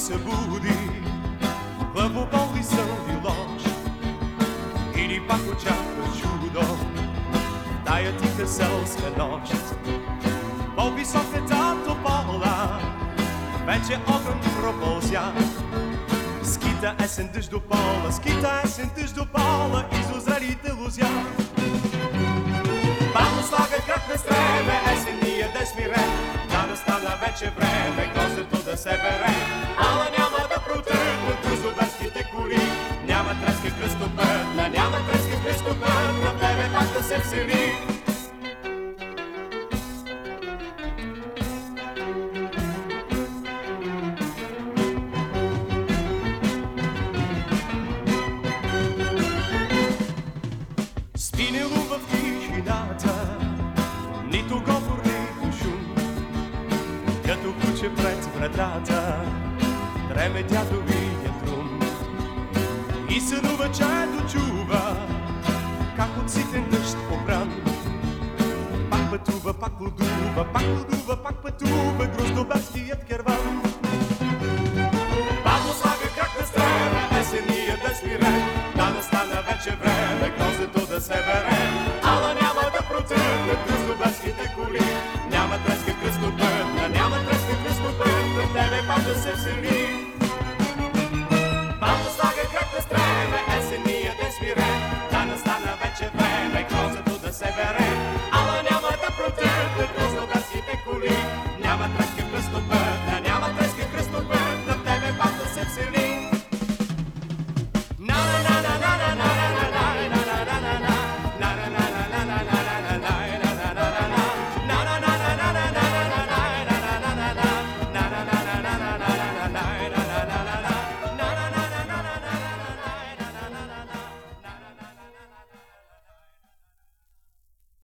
събуди, главобол и сън и лош, или пак очакваш чудо, тая тиха селска нощ. По-високата топола вече огън пропълзя. Скита есен дъжд до пола, скита есен дъжд до пола из озрелите лузя. Бавно слага крак на стреме, есения да смире, да настана вече време, гроздето да се бере. Ала няма да протърнат кръстоверските коли, няма треска кръстопътна, няма треска кръстопътна, в тебе пак да се всели. Спинело в тишината, нито говор, нито шум, като куче пред вратата дреме дядовия трун. И сънува, че дочува как от ситен дъжд побран пак пътува, пак лудува, пак лудува, пак пътува гроздоберският керван. Бавно слага крак на стреме, есения да смире, да настана вече време, гроздето да се бере. Ала няма да протърнат гроздоберските коли, няма треска кръстопътна, няма треска кръстопътна, в тебе пак да се всели. Бавно слага крак на стреме, есения да смире, да настана вече време, гроздето да се бере. Ала няма да протърнат гроздоберските коли, няма треска кръстопътна, няма треска кръстопътна, в тебе пак да се всели.